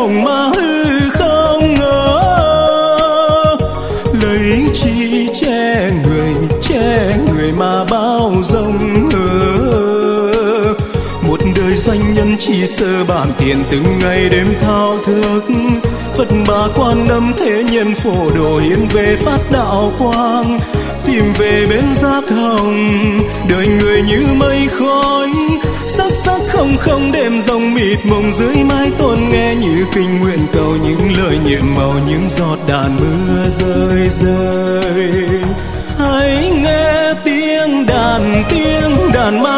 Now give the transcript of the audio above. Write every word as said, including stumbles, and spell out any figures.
mộng mà hư không ngờ. Lấy chi che người, che người mà bao dung hờ. Một đời doanh nhân chỉ sơ bàn tiền từng ngày đêm thao thức. Phật Bà Quan Âm thế nhân phổ độ hiến về phát đạo quang. Tìm về bên giác hồng, đời người như mây khói. Sắc sắc không không đêm rồng mịt mùng dưới mái tôn nghe như kinh nguyện cầu những lời nhiệm màu những giọt đàn mưa rơi rơi. Hãy nghe tiếng đàn tiếng đàn ma